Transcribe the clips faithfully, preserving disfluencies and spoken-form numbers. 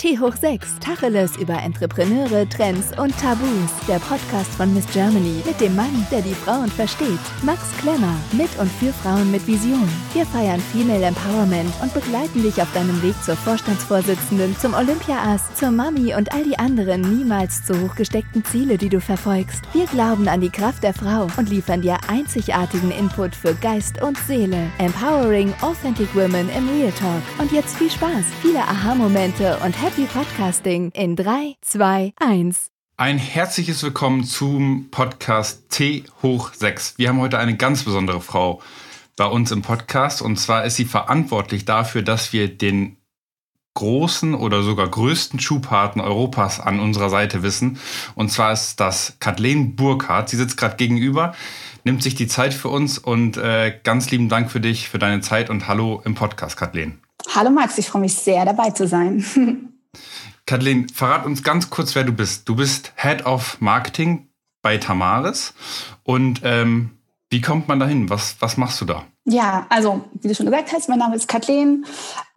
T hoch sechs, Tacheles über Entrepreneure, Trends und Tabus. Der Podcast von Miss Germany mit dem Mann, der die Frauen versteht. Max Klemmer, mit und für Frauen mit Vision. Wir feiern Female Empowerment und begleiten dich auf deinem Weg zur Vorstandsvorsitzenden, zum Olympia-Ass, zur Mami und all die anderen niemals zu hoch gesteckten Ziele, die du verfolgst. Wir glauben an die Kraft der Frau und liefern dir einzigartigen Input für Geist und Seele. Empowering Authentic Women im Real Talk. Und jetzt viel Spaß, viele Aha-Momente und Happy Podcasting in drei, zwei, eins. Ein herzliches Willkommen zum Podcast T hoch sechs. Wir haben heute eine ganz besondere Frau bei uns im Podcast. Und zwar ist sie verantwortlich dafür, dass wir den großen oder sogar größten Schuhpartner Europas an unserer Seite wissen. Und zwar ist das Kathleen Burkhardt. Sie sitzt gerade gegenüber, nimmt sich die Zeit für uns und äh, ganz lieben Dank für dich, für deine Zeit und hallo im Podcast, Kathleen. Hallo Max, ich freue mich sehr, dabei zu sein. Kathleen, verrat uns ganz kurz, wer du bist. Du bist Head of Marketing bei Tamaris. Und ähm, wie kommt man dahin? Was, was machst du da? Ja, also wie du schon gesagt hast, mein Name ist Kathleen.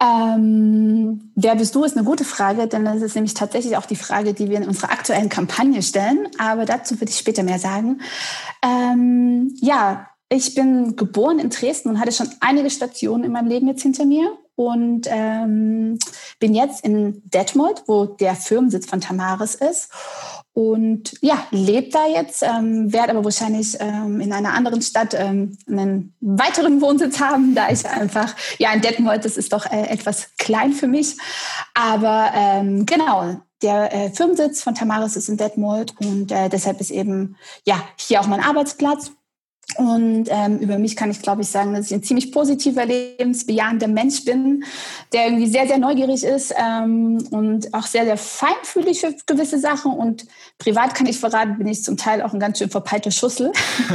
Ähm, wer bist du, ist eine gute Frage, denn das ist nämlich tatsächlich auch die Frage, die wir in unserer aktuellen Kampagne stellen. Aber dazu würde ich später mehr sagen. Ähm, ja, ich bin geboren in Dresden und hatte schon einige Stationen in meinem Leben jetzt hinter mir. Und ähm, bin jetzt in Detmold, wo der Firmensitz von Tamaris ist. Und ja, lebe da jetzt, ähm, werde aber wahrscheinlich ähm, in einer anderen Stadt ähm, einen weiteren Wohnsitz haben, da ich einfach, ja, in Detmold, das ist doch äh, etwas klein für mich. Aber ähm, genau, der äh, Firmensitz von Tamaris ist in Detmold und äh, deshalb ist eben, ja, hier auch mein Arbeitsplatz. Und ähm, über mich kann ich, glaube ich, sagen, dass ich ein ziemlich positiver, lebensbejahender Mensch bin, der irgendwie sehr, sehr neugierig ist ähm, und auch sehr, sehr feinfühlig für gewisse Sachen. Und privat kann ich verraten, bin ich zum Teil auch ein ganz schön verpeilter Schussel.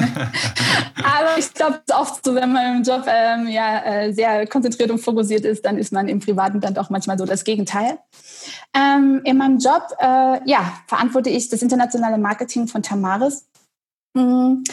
Aber ich glaube, es ist oft so, wenn man im Job ähm, ja, äh, sehr konzentriert und fokussiert ist, dann ist man im Privaten dann doch manchmal so das Gegenteil. Ähm, in meinem Job äh, ja, verantworte ich das internationale Marketing von Tamaris. Mhm.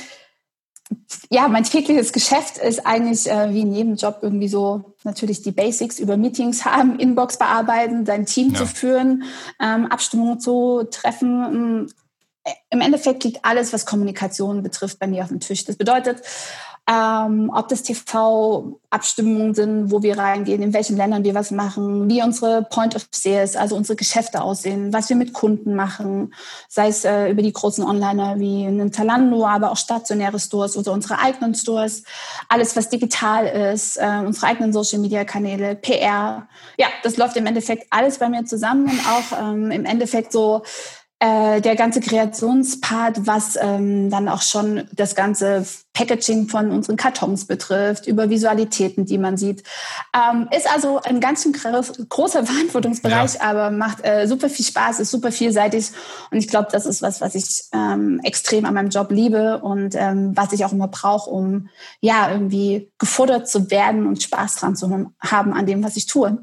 Ja, mein tägliches Geschäft ist eigentlich äh, wie in jedem Job irgendwie so natürlich die Basics über Meetings haben, Inbox bearbeiten, sein Team ja. zu führen, ähm, Abstimmungen zu treffen. Im Endeffekt liegt alles, was Kommunikation betrifft, bei mir auf dem Tisch. Das bedeutet, ähm, ob das T V-Abstimmungen sind, wo wir reingehen, in welchen Ländern wir was machen, wie unsere Point of Sales, also unsere Geschäfte aussehen, was wir mit Kunden machen, sei es äh, über die großen Onliner wie einen Zalando, aber auch stationäre Stores oder unsere eigenen Stores, alles, was digital ist, äh, unsere eigenen Social-Media-Kanäle, P R. Ja, das läuft im Endeffekt alles bei mir zusammen und auch ähm, im Endeffekt so Äh, der ganze Kreationspart, was ähm, dann auch schon das ganze Packaging von unseren Kartons betrifft, über Visualitäten, die man sieht. Ähm, ist also ein ganz schön großer Verantwortungsbereich, ja. aber macht äh, super viel Spaß, ist super vielseitig. Und ich glaube, das ist was, was ich ähm, extrem an meinem Job liebe und ähm, was ich auch immer brauche, um ja irgendwie gefordert zu werden und Spaß dran zu haben an dem, was ich tue.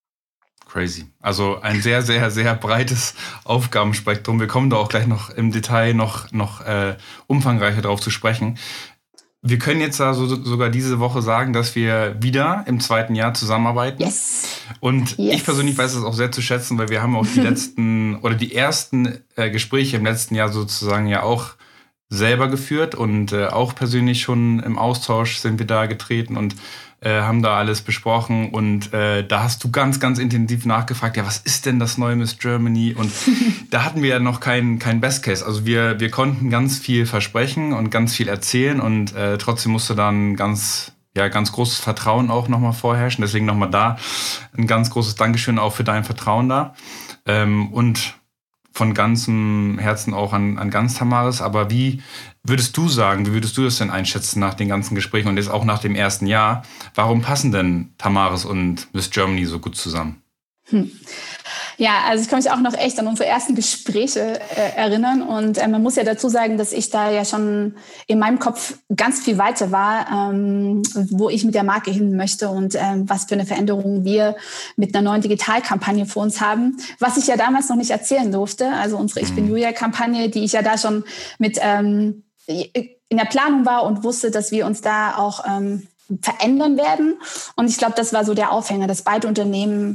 Crazy. Also ein sehr, sehr, sehr breites Aufgabenspektrum. Wir kommen da auch gleich noch im Detail noch, noch äh, umfangreicher drauf zu sprechen. Wir können jetzt also sogar diese Woche sagen, dass wir wieder im zweiten Jahr zusammenarbeiten. Yes. Und yes. ich persönlich weiß das auch sehr zu schätzen, weil wir haben auch die letzten oder die ersten äh, Gespräche im letzten Jahr sozusagen ja auch selber geführt und äh, auch persönlich schon im Austausch sind wir da getreten und Äh, haben da alles besprochen und äh, da hast du ganz, ganz intensiv nachgefragt, ja, was ist denn das neue Miss Germany? Und da hatten wir ja noch keinen kein Best Case. Also wir, wir konnten ganz viel versprechen und ganz viel erzählen und äh, trotzdem musste dann ganz, ja, ganz großes Vertrauen auch nochmal vorherrschen. Deswegen nochmal da ein ganz großes Dankeschön auch für dein Vertrauen da. Ähm, und von ganzem Herzen auch an, an ganz Tamaris. Aber wie würdest du sagen, wie würdest du das denn einschätzen nach den ganzen Gesprächen und jetzt auch nach dem ersten Jahr? Warum passen denn Tamaris und Miss Germany so gut zusammen? Hm. Ja, also ich kann mich auch noch echt an unsere ersten Gespräche äh, erinnern und äh, man muss ja dazu sagen, dass ich da ja schon in meinem Kopf ganz viel weiter war, ähm, wo ich mit der Marke hin möchte und ähm, was für eine Veränderung wir mit einer neuen Digitalkampagne vor uns haben, was ich ja damals noch nicht erzählen durfte. Also unsere Ich bin Julia-Kampagne, die ich ja da schon mit ähm, in der Planung war und wusste, dass wir uns da auch ähm, verändern werden. Und ich glaube, das war so der Aufhänger, dass beide Unternehmen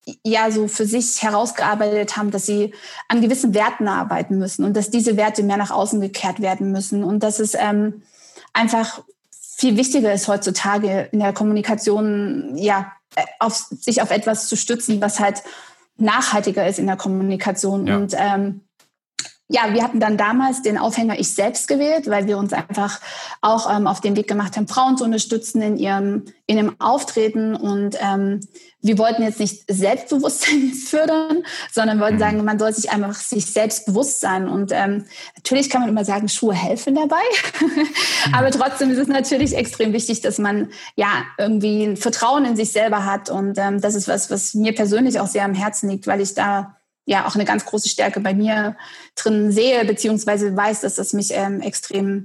ja so für sich herausgearbeitet haben, dass sie an gewissen Werten arbeiten müssen und dass diese Werte mehr nach außen gekehrt werden müssen und dass es ähm, einfach viel wichtiger ist heutzutage in der Kommunikation, ja, auf, sich auf etwas zu stützen, was halt nachhaltiger ist in der Kommunikation. Ja. Und ähm, ja, wir hatten dann damals den Aufhänger Ich selbst gewählt, weil wir uns einfach auch ähm, auf den Weg gemacht haben, Frauen zu unterstützen in ihrem, in ihrem Auftreten. Und ähm, wir wollten jetzt nicht Selbstbewusstsein fördern, sondern wollten sagen, man soll sich einfach sich selbst bewusst sein. Und ähm, natürlich kann man immer sagen, Schuhe helfen dabei. Aber trotzdem ist es natürlich extrem wichtig, dass man ja irgendwie ein Vertrauen in sich selber hat. Und ähm, das ist was, was mir persönlich auch sehr am Herzen liegt, weil ich da ja auch eine ganz große Stärke bei mir drin sehe, beziehungsweise weiß, dass das mich ähm, extrem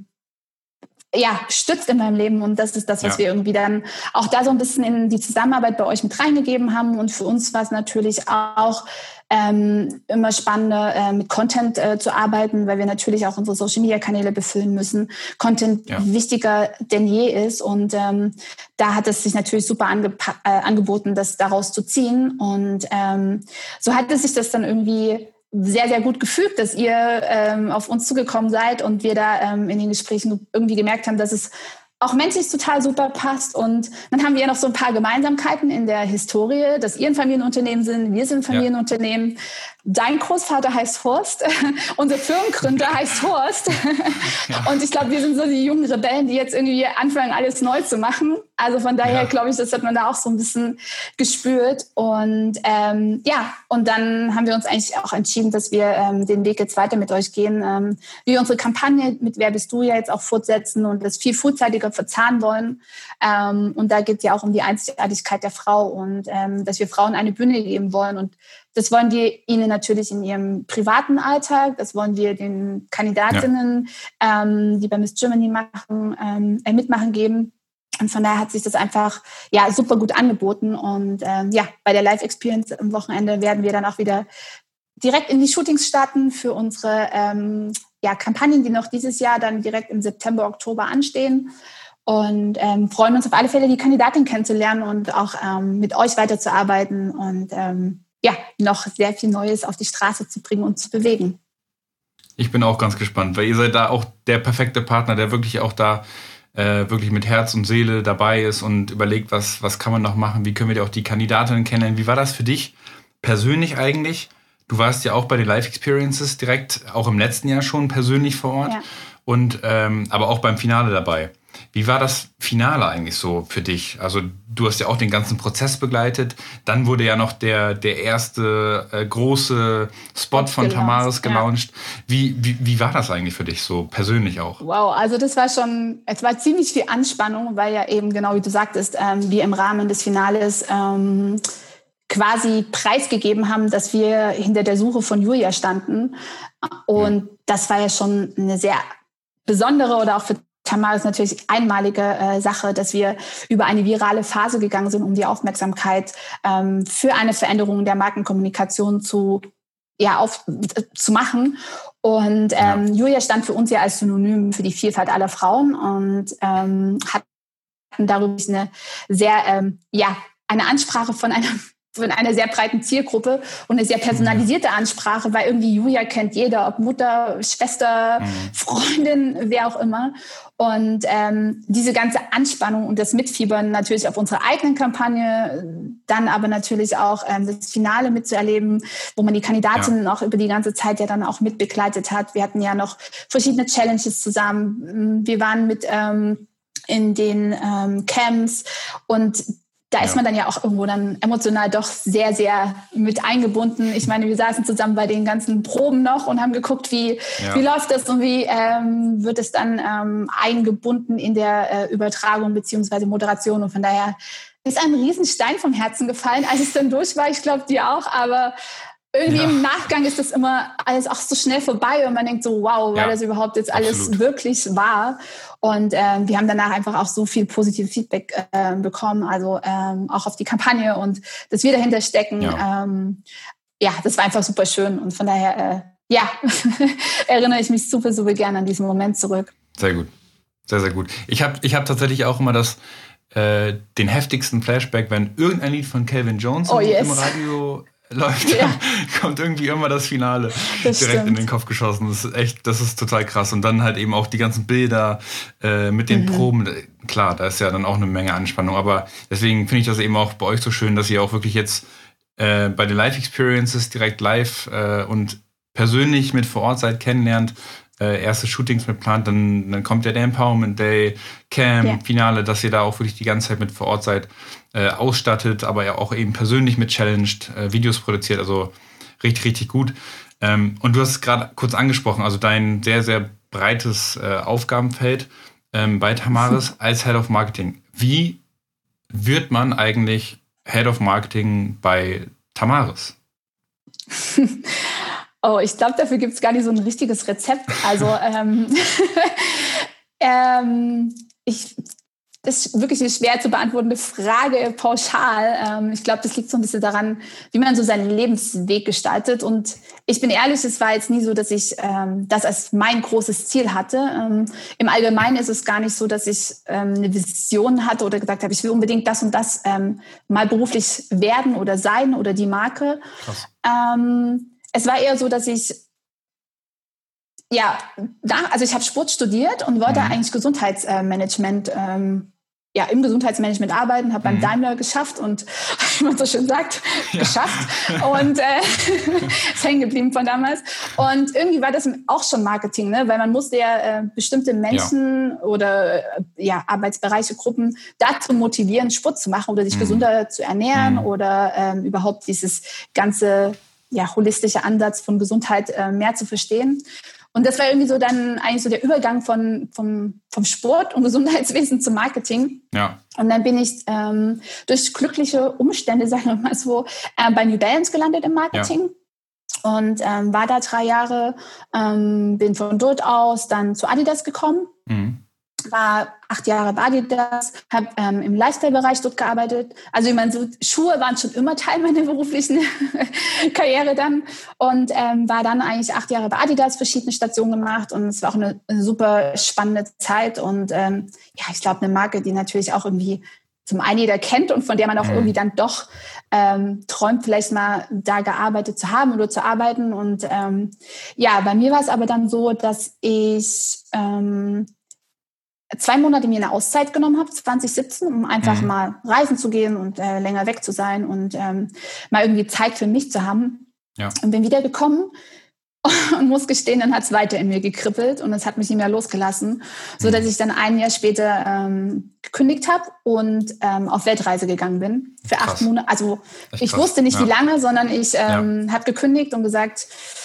ja, stützt in meinem Leben. Und das ist das, was ja. wir irgendwie dann auch da so ein bisschen in die Zusammenarbeit bei euch mit reingegeben haben. Und für uns war es natürlich auch ähm, immer spannender, äh, mit Content äh, zu arbeiten, weil wir natürlich auch unsere Social-Media-Kanäle befüllen müssen. Content ja. wichtiger denn je ist. Und ähm, da hat es sich natürlich super angepa- äh, angeboten, das daraus zu ziehen. Und ähm, so hat es sich das dann irgendwie sehr, sehr gut gefügt, dass ihr ähm, auf uns zugekommen seid und wir da ähm, in den Gesprächen irgendwie gemerkt haben, dass es auch menschlich total super passt. Und dann haben wir ja noch so ein paar Gemeinsamkeiten in der Historie, dass ihr ein Familienunternehmen sind, wir sind ein Familienunternehmen. Ja. Dein Großvater heißt Horst, unser Firmengründer heißt Horst. Ja. Und ich glaube, wir sind so die jungen Rebellen, die jetzt irgendwie anfangen, alles neu zu machen. Also von daher ja. glaube ich, das hat man da auch so ein bisschen gespürt. Und ähm, ja, und dann haben wir uns eigentlich auch entschieden, dass wir ähm, den Weg jetzt weiter mit euch gehen, ähm, wir unsere Kampagne mit Wer bist du ja jetzt auch fortsetzen und das viel frühzeitiger verzahnen wollen. Ähm, und da geht es ja auch um die Einzigartigkeit der Frau und ähm, dass wir Frauen eine Bühne geben wollen. Und das wollen wir ihnen natürlich in ihrem privaten Alltag, das wollen wir den Kandidatinnen, ja. ähm, die bei Miss Germany machen, ähm, äh, mitmachen, geben. Und von daher hat sich das einfach ja super gut angeboten. Und ähm, ja, bei der Live-Experience am Wochenende werden wir dann auch wieder direkt in die Shootings starten für unsere ähm, ja, Kampagnen, die noch dieses Jahr dann direkt im September, Oktober anstehen. Und ähm, freuen uns auf alle Fälle, die Kandidatin kennenzulernen und auch ähm, mit euch weiterzuarbeiten und ähm, ja, noch sehr viel Neues auf die Straße zu bringen und zu bewegen. Ich bin auch ganz gespannt, weil ihr seid da auch der perfekte Partner, der wirklich auch da äh, wirklich mit Herz und Seele dabei ist und überlegt, was, was kann man noch machen, wie können wir auch die Kandidatinnen kennenlernen. Wie war das für dich persönlich eigentlich? Du warst ja auch bei den Live-Experiences direkt, auch im letzten Jahr schon persönlich vor Ort, ja. und ähm, aber auch beim Finale dabei. Wie war das Finale eigentlich so für dich? Also du hast ja auch den ganzen Prozess begleitet. Dann wurde ja noch der, der erste äh, große Spot von gelauncht. Tamaris gelauncht. Ja. Wie, wie, wie war das eigentlich für dich so persönlich auch? Wow, also das war schon, es war ziemlich viel Anspannung, weil ja eben genau wie du sagtest, ähm, wir im Rahmen des Finales ähm, quasi preisgegeben haben, dass wir hinter der Suche von Julia standen. Und ja. das war ja schon eine sehr besondere oder auch für Tamaris natürlich einmalige äh, Sache, dass wir über eine virale Phase gegangen sind, um die Aufmerksamkeit ähm, für eine Veränderung der Markenkommunikation zu, ja, auf, äh, zu machen. Und ähm, ja. Julia stand für uns ja als Synonym für die Vielfalt aller Frauen und ähm, hatten darüber eine sehr, ähm, ja, eine Ansprache von einer von einer sehr breiten Zielgruppe und eine sehr personalisierte Ansprache, weil irgendwie Julia kennt jeder, ob Mutter, Schwester, mhm. Freundin, wer auch immer. Und ähm, diese ganze Anspannung und das Mitfiebern natürlich auf unsere eigenen Kampagne, dann aber natürlich auch ähm, das Finale mitzuerleben, wo man die Kandidatinnen ja. auch über die ganze Zeit ja dann auch mitbegleitet hat. Wir hatten ja noch verschiedene Challenges zusammen. Wir waren mit ähm, in den ähm, Camps und da ist man dann ja auch irgendwo dann emotional doch sehr, sehr mit eingebunden. Ich meine, wir saßen zusammen bei den ganzen Proben noch und haben geguckt, wie, ja. wie läuft das und wie ähm, wird es dann ähm, eingebunden in der äh, Übertragung beziehungsweise Moderation. Und von daher ist ein Riesenstein vom Herzen gefallen, als es dann durch war. Ich glaube, dir auch, aber irgendwie ja. im Nachgang ist das immer alles auch so schnell vorbei und man denkt so, wow, war ja, das überhaupt jetzt alles absolut. Wirklich wahr? Und ähm, wir haben danach einfach auch so viel positives Feedback äh, bekommen, also ähm, auch auf die Kampagne und dass wir dahinter stecken. Ja, ähm, ja das war einfach super schön und von daher, äh, ja, erinnere ich mich super, super gerne an diesen Moment zurück. Sehr gut, sehr, sehr gut. Ich habe ich hab tatsächlich auch immer das äh, den heftigsten Flashback, wenn irgendein Lied von Calvin Jones oh, yes. im Radio läuft, ja. kommt irgendwie immer das Finale das direkt stimmt. in den Kopf geschossen. Das ist echt, das ist total krass. Und dann halt eben auch die ganzen Bilder äh, mit den mhm. Proben. Klar, da ist ja dann auch eine Menge Anspannung. Aber deswegen finde ich das eben auch bei euch so schön, dass ihr auch wirklich jetzt äh, bei den Live-Experiences direkt live äh, und persönlich mit vor Ort seid, kennenlernt, äh, erste Shootings mit plant, dann, dann kommt ja der Empowerment Day, Camp, yeah. Finale, dass ihr da auch wirklich die ganze Zeit mit vor Ort seid, äh, ausstattet, aber ja auch eben persönlich mit challenged, äh, Videos produziert, also richtig, richtig gut. Ähm, und du hast es gerade kurz angesprochen, also dein sehr, sehr breites äh, Aufgabenfeld ähm, bei Tamaris als Head of Marketing. Wie wird man eigentlich Head of Marketing bei Tamaris? Oh, ich glaube, dafür gibt es gar nicht so ein richtiges Rezept. Also ähm, ähm, ich, das ist wirklich eine schwer zu beantwortende Frage pauschal. Ähm, ich glaube, das liegt so ein bisschen daran, wie man so seinen Lebensweg gestaltet. Und ich bin ehrlich, es war jetzt nie so, dass ich ähm, das als mein großes Ziel hatte. Ähm, Im Allgemeinen ist es gar nicht so, dass ich ähm, eine Vision hatte oder gesagt habe, ich will unbedingt das und das ähm, mal beruflich werden oder sein oder die Marke. Krass. Ähm, Es war eher so, dass ich, ja, da, also ich habe Sport studiert und wollte mhm. eigentlich Gesundheitsmanagement, ähm, ja, im Gesundheitsmanagement arbeiten, habe mhm. beim Daimler geschafft und, wie man so schön sagt, ja. geschafft und äh, ist hängen geblieben von damals. Und irgendwie war das auch schon Marketing, ne? Weil man musste ja äh, bestimmte Menschen ja. oder äh, ja, Arbeitsbereiche, Gruppen dazu motivieren, Sport zu machen oder sich mhm. gesünder zu ernähren mhm. oder ähm, überhaupt dieses ganze ja, holistischer Ansatz von Gesundheit äh, mehr zu verstehen. Und das war irgendwie so dann eigentlich so der Übergang von, vom, vom Sport und Gesundheitswesen zum Marketing. Ja. Und dann bin ich ähm, durch glückliche Umstände, sagen wir mal so, äh, bei New Balance gelandet im Marketing. Ja. Und ähm, war da drei Jahre, ähm, bin von dort aus dann zu Adidas gekommen. Mhm. War acht Jahre bei Adidas, habe ähm, im Lifestyle-Bereich dort gearbeitet. Also ich meine, so Schuhe waren schon immer Teil meiner beruflichen Karriere dann und ähm, war dann eigentlich acht Jahre bei Adidas, verschiedene Stationen gemacht und es war auch eine, eine super spannende Zeit und ähm, ja, ich glaube eine Marke, die natürlich auch irgendwie zum einen jeder kennt und von der man auch mhm. irgendwie dann doch ähm, träumt, vielleicht mal da gearbeitet zu haben oder zu arbeiten und ähm, ja, bei mir war es aber dann so, dass ich ähm, zwei Monate mir eine Auszeit genommen habe, zwanzig siebzehn, um einfach mhm. mal reisen zu gehen und äh, länger weg zu sein und ähm, mal irgendwie Zeit für mich zu haben. Ja. Und bin wiedergekommen und muss gestehen, dann hat es weiter in mir gekribbelt und es hat mich nicht mehr losgelassen, so dass ich dann ein Jahr später ähm, gekündigt habe und ähm, auf Weltreise gegangen bin für krass. acht Monate. Also Echt ich krass. wusste nicht, ja. wie lange, sondern ich ähm, ja. habe gekündigt und gesagt,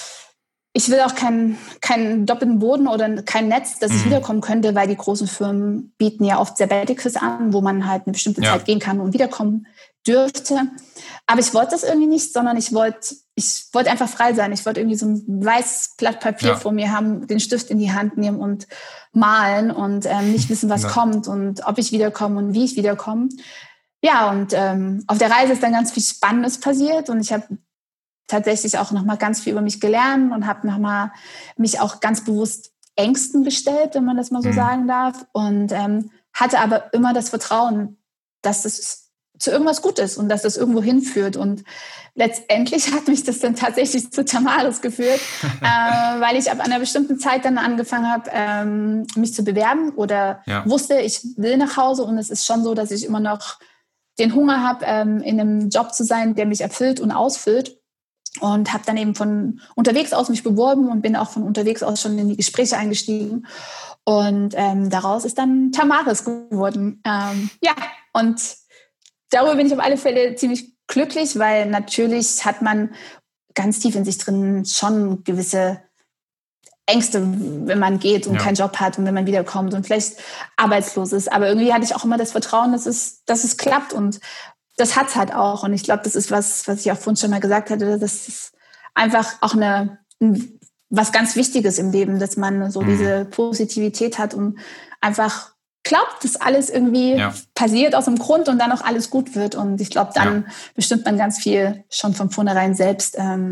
ich will auch keinen keinen doppelten Boden oder kein Netz, dass ich mhm. wiederkommen könnte, weil die großen Firmen bieten ja oft Sabbaticals an, wo man halt eine bestimmte ja. Zeit gehen kann und wiederkommen dürfte. Aber ich wollte das irgendwie nicht, sondern ich wollte ich wollte einfach frei sein. Ich wollte irgendwie so ein weißes Blatt Papier ja. vor mir haben, den Stift in die Hand nehmen und malen und ähm, nicht wissen, was ja. kommt und ob ich wiederkomme und wie ich wiederkomme. Ja, und ähm, auf der Reise ist dann ganz viel Spannendes passiert und ich habe tatsächlich auch nochmal ganz viel über mich gelernt und habe nochmal mich auch ganz bewusst Ängsten gestellt, wenn man das mal so mhm. sagen darf. Und ähm, hatte aber immer das Vertrauen, dass es zu irgendwas gut ist und dass das irgendwo hinführt. Und letztendlich hat mich das dann tatsächlich zu Tamaris geführt, äh, weil ich ab einer bestimmten Zeit dann angefangen habe, ähm, mich zu bewerben oder ja. wusste, ich will nach Hause. Und es ist schon so, dass ich immer noch den Hunger habe, ähm, in einem Job zu sein, der mich erfüllt und ausfüllt. Und habe dann eben von unterwegs aus mich beworben und bin auch von unterwegs aus schon in die Gespräche eingestiegen. Und ähm, daraus ist dann Tamaris geworden. Ähm, ja, und darüber bin ich auf alle Fälle ziemlich glücklich, weil natürlich hat man ganz tief in sich drin schon gewisse Ängste, wenn man geht und ja. keinen Job hat und wenn man wiederkommt und vielleicht arbeitslos ist. Aber irgendwie hatte ich auch immer das Vertrauen, dass es, dass es klappt und das hat's halt auch. Und ich glaube, das ist was, was ich auch vorhin schon mal gesagt hatte, das ist einfach auch eine, was ganz Wichtiges im Leben, dass man so mhm. diese Positivität hat und einfach glaubt, dass alles irgendwie ja. passiert aus dem Grund und dann auch alles gut wird. Und ich glaube, dann ja. bestimmt man ganz viel schon von vornherein selbst ähm,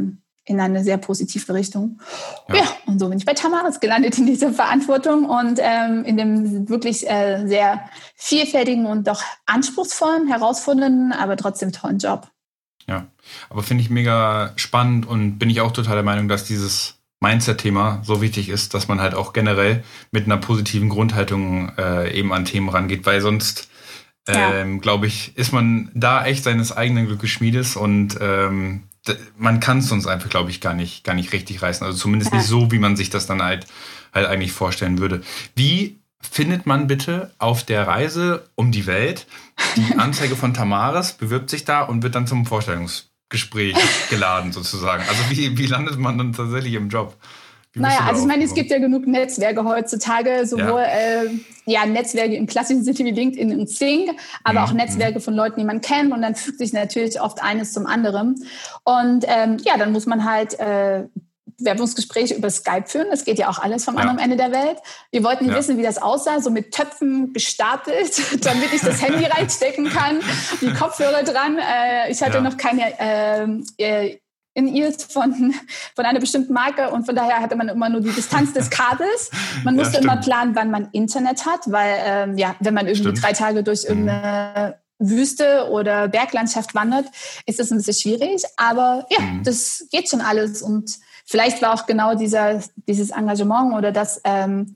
in eine sehr positive Richtung. Ja, ja und so bin ich bei Tamaris gelandet in dieser Verantwortung und ähm, in dem wirklich äh, sehr vielfältigen und doch anspruchsvollen, herausfordernden, aber trotzdem tollen Job. Ja, aber finde ich mega spannend und bin ich auch total der Meinung, dass dieses Mindset-Thema so wichtig ist, dass man halt auch generell mit einer positiven Grundhaltung äh, eben an Themen rangeht, weil sonst, ähm, ja. glaube ich, ist man da echt seines eigenen Glückes Schmiedes und ähm, d- man kann es sonst einfach, glaube ich, gar nicht, gar nicht richtig reißen. Also zumindest ja. nicht so, wie man sich das dann halt, halt eigentlich vorstellen würde. Wie findet man bitte auf der Reise um die Welt die Anzeige von Tamaris, bewirbt sich da und wird dann zum Vorstellungsgespräch geladen sozusagen? Also wie, wie landet man dann tatsächlich im Job? Wie naja, also ich meine, es gibt ja genug Netzwerke heutzutage, sowohl ja. Äh, ja, Netzwerke im klassischen Sinne wie LinkedIn und Xing, aber mhm. auch Netzwerke von Leuten, die man kennt und dann fügt sich natürlich oft eines zum anderen. Und ähm, ja, dann muss man halt äh, Werbungsgespräche über Skype führen. Das geht ja auch alles vom ja. anderen Ende der Welt. Wir wollten ja. wissen, wie das aussah, so mit Töpfen gestapelt, damit ich das Handy reinstecken kann, die Kopfhörer dran. Äh, ich hatte ja. noch keine äh, In-Ears von, von einer bestimmten Marke und von daher hatte man immer nur die Distanz des Kabels. Man musste ja, immer planen, wann man Internet hat, weil ähm, ja, wenn man irgendwie stimmt. drei Tage durch irgendeine Wüste oder Berglandschaft wandert, ist das ein bisschen schwierig. Aber ja, mhm. das geht schon alles und vielleicht war auch genau dieser, dieses Engagement oder das, ähm,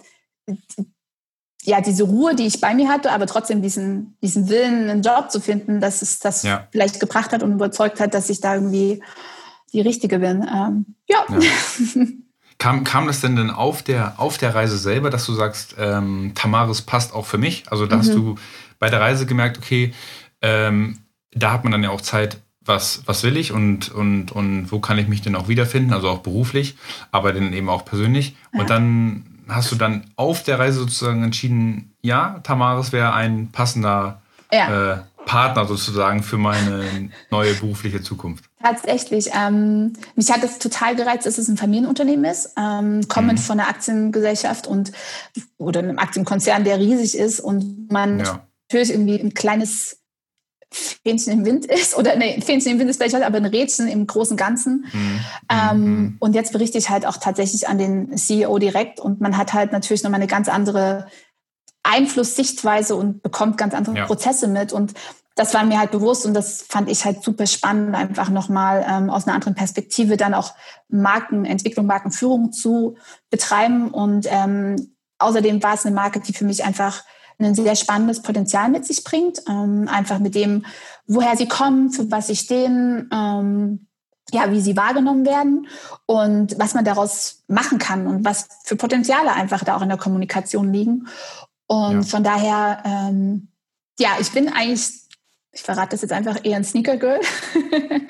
ja, diese Ruhe, die ich bei mir hatte, aber trotzdem diesen, diesen Willen, einen Job zu finden, dass es das ja. vielleicht gebracht hat und überzeugt hat, dass ich da irgendwie die Richtige bin. Ähm, ja. ja. Kam, kam das denn denn auf der, auf der Reise selber, dass du sagst, ähm, Tamaris passt auch für mich? Also da mhm. hast du bei der Reise gemerkt, okay, ähm, da hat man dann ja auch Zeit, was, was will ich und, und, und wo kann ich mich denn auch wiederfinden, also auch beruflich, aber dann eben auch persönlich. Ja. Und dann hast du dann auf der Reise sozusagen entschieden, ja, Tamaris wäre ein passender ja. äh, Partner sozusagen für meine neue berufliche Zukunft. Tatsächlich. Ähm, mich hat es total gereizt, dass es ein Familienunternehmen ist, ähm, kommend mhm. von einer Aktiengesellschaft und oder einem Aktienkonzern, der riesig ist und man ja. natürlich irgendwie ein kleines Fähnchen im Wind ist, oder nee, Fähnchen im Wind ist vielleicht, aber ein Rädchen im großen Ganzen. Mhm. Ähm, und jetzt berichte ich halt auch tatsächlich an den C E O direkt und man hat halt natürlich nochmal eine ganz andere Einflusssichtweise und bekommt ganz andere ja. Prozesse mit und das war mir halt bewusst und das fand ich halt super spannend, einfach nochmal ähm, aus einer anderen Perspektive dann auch Markenentwicklung, Markenführung zu betreiben und ähm, außerdem war es eine Marke, die für mich einfach ein sehr spannendes Potenzial mit sich bringt, ähm, einfach mit dem, woher sie kommen, für was sie stehen, ähm, ja, wie sie wahrgenommen werden und was man daraus machen kann und was für Potenziale einfach da auch in der Kommunikation liegen. Und ja. von daher, ähm, ja, ich bin eigentlich, ich verrate das jetzt einfach, eher ein Sneaker-Girl. ähm,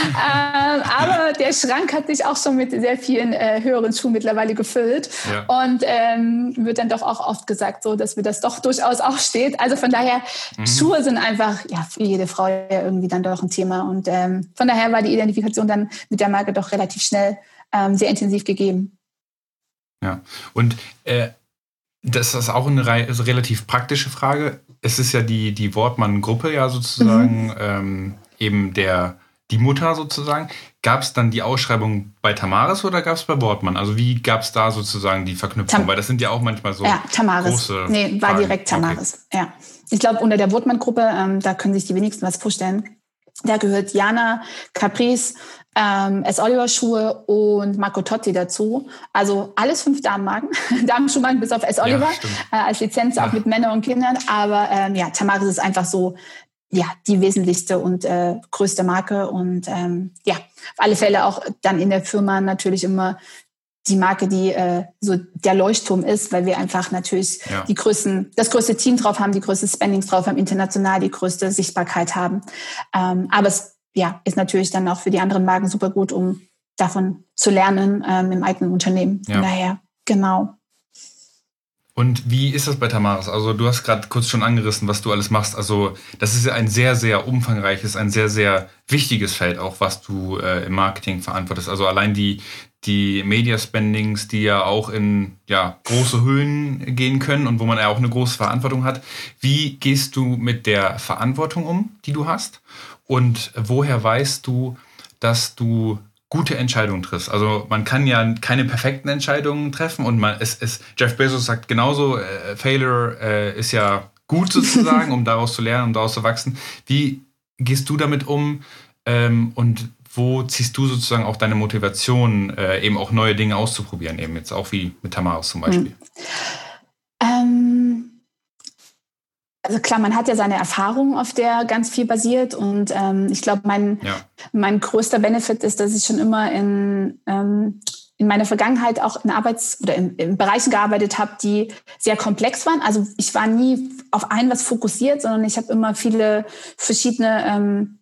aber der Schrank hat sich auch schon mit sehr vielen äh, höheren Schuhen mittlerweile gefüllt. Ja. Und ähm, wird dann doch auch oft gesagt, so, dass mir das doch durchaus auch steht. Also von daher, mhm. Schuhe sind einfach ja für jede Frau ja irgendwie dann doch ein Thema. Und ähm, von daher war die Identifikation dann mit der Marke doch relativ schnell ähm, sehr intensiv gegeben. Ja, und äh, das ist auch eine re- also relativ praktische Frage. Es ist ja die, die Wortmann-Gruppe ja sozusagen, mhm. ähm, eben der, die Mutter sozusagen. Gab es dann die Ausschreibung bei Tamaris oder gab es bei Wortmann? Also wie gab es da sozusagen die Verknüpfung? Tam- Weil das sind ja auch manchmal so ja, Tamaris. große Nee, war Fragen. direkt Tamaris, okay. ja. Ich glaube, unter der Wortmann-Gruppe, ähm, da können sich die wenigsten was vorstellen. Da gehört Jana, Caprice, ähm, S. Oliver Schuhe und Marco Totti dazu. Also alles fünf Damenmarken. Damenschuhmarken bis auf S. Oliver ja, äh, als Lizenz ja. auch mit Männern und Kindern. Aber ähm, ja, Tamaris ist einfach so ja die wesentlichste und äh, größte Marke. Und ähm, ja, auf alle Fälle auch dann in der Firma natürlich immer die Marke, die äh, so der Leuchtturm ist, weil wir einfach natürlich ja. die größten, das größte Team drauf haben, die größte Spendings drauf haben, international die größte Sichtbarkeit haben. Ähm, aber es ja, ist natürlich dann auch für die anderen Marken super gut, um davon zu lernen ähm, im eigenen Unternehmen. Von ja. daher, genau. Und wie ist das bei Tamaris? Also du hast gerade kurz schon angerissen, was du alles machst. Also das ist ja ein sehr, sehr umfangreiches, ein sehr, sehr wichtiges Feld auch, was du äh, im Marketing verantwortest. Also allein die, die Media-Spendings, die ja auch in ja, große Höhen gehen können und wo man ja auch eine große Verantwortung hat. Wie gehst du mit der Verantwortung um, die du hast? Und woher weißt du, dass du gute Entscheidungen triffst. Also man kann ja keine perfekten Entscheidungen treffen und man es, es Jeff Bezos sagt genauso, äh, Failure äh, ist ja gut sozusagen, um daraus zu lernen, um daraus zu wachsen. Wie gehst du damit um ähm, und wo ziehst du sozusagen auch deine Motivation, äh, eben auch neue Dinge auszuprobieren, eben jetzt auch wie mit Tamaris zum Beispiel? Hm. Ähm Also klar, man hat ja seine Erfahrungen, auf der ganz viel basiert. Und ähm, ich glaube, mein, ja. mein größter Benefit ist, dass ich schon immer in, ähm, in meiner Vergangenheit auch in Arbeits- oder in, in Bereichen gearbeitet habe, die sehr komplex waren. Also ich war nie auf ein was fokussiert, sondern ich habe immer viele verschiedene ähm,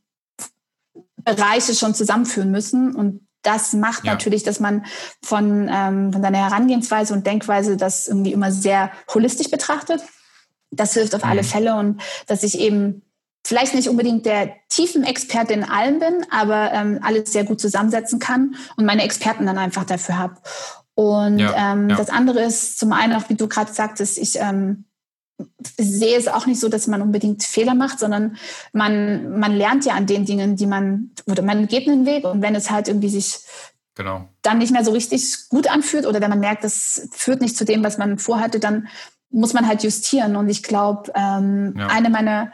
Bereiche schon zusammenführen müssen. Und das macht ja. natürlich, dass man von, ähm, von seiner Herangehensweise und Denkweise das irgendwie immer sehr holistisch betrachtet. Das hilft auf alle Fälle und dass ich eben vielleicht nicht unbedingt der Tiefenexperte in allem bin, aber ähm, alles sehr gut zusammensetzen kann und meine Experten dann einfach dafür habe. Und ja, ähm, ja. das andere ist zum einen auch, wie du gerade sagtest, ich ähm, sehe es auch nicht so, dass man unbedingt Fehler macht, sondern man, man lernt ja an den Dingen, die man, oder man geht einen Weg und wenn es halt irgendwie sich genau. dann nicht mehr so richtig gut anfühlt oder wenn man merkt, das führt nicht zu dem, was man vorhatte, dann muss man halt justieren. Und ich glaube, ähm, ja. eine meiner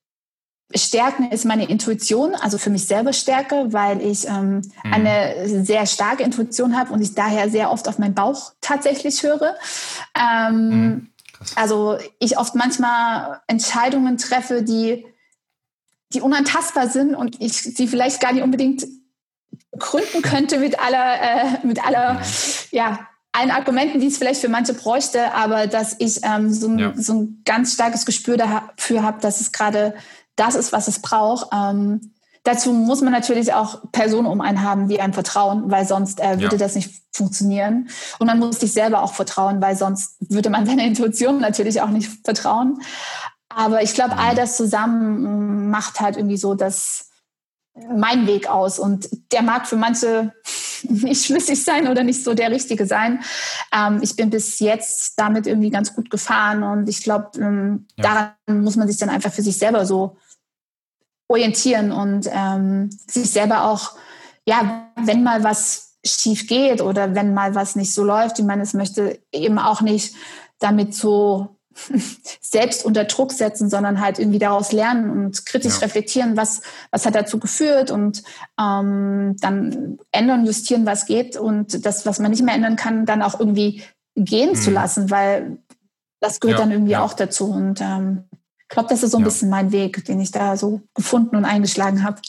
Stärken ist meine Intuition, also für mich selber Stärke, weil ich ähm, mhm. eine sehr starke Intuition habe und ich daher sehr oft auf meinen Bauch tatsächlich höre. Ähm, mhm. Also ich oft manchmal Entscheidungen treffe, die, die unantastbar sind und ich sie vielleicht gar nicht unbedingt gründen könnte mit aller, äh, mit aller, mhm. ja, allen Argumenten, die es vielleicht für manche bräuchte, aber dass ich ähm, so, ein, ja. so ein ganz starkes Gespür dafür habe, dass es gerade das ist, was es braucht. Ähm, dazu muss man natürlich auch Personen um einen haben, die einem vertrauen, weil sonst äh, würde ja. das nicht funktionieren. Und man muss sich selber auch vertrauen, weil sonst würde man seiner Intuition natürlich auch nicht vertrauen. Aber ich glaube, all das zusammen macht halt irgendwie so das mein Weg aus. Und der mag für manche nicht schlüssig sein oder nicht so der Richtige sein. Ähm, ich bin bis jetzt damit irgendwie ganz gut gefahren und ich glaube, ähm, ja. daran muss man sich dann einfach für sich selber so orientieren und ähm, sich selber auch, ja, wenn mal was schief geht oder wenn mal was nicht so läuft, wie man es möchte, eben auch nicht damit so selbst unter Druck setzen, sondern halt irgendwie daraus lernen und kritisch ja. reflektieren, was, was hat dazu geführt und ähm, dann ändern, justieren, was geht und das, was man nicht mehr ändern kann, dann auch irgendwie gehen mhm. zu lassen, weil das gehört ja. dann irgendwie ja. auch dazu und ähm, ich glaube, das ist so ein ja. bisschen mein Weg, den ich da so gefunden und eingeschlagen habe.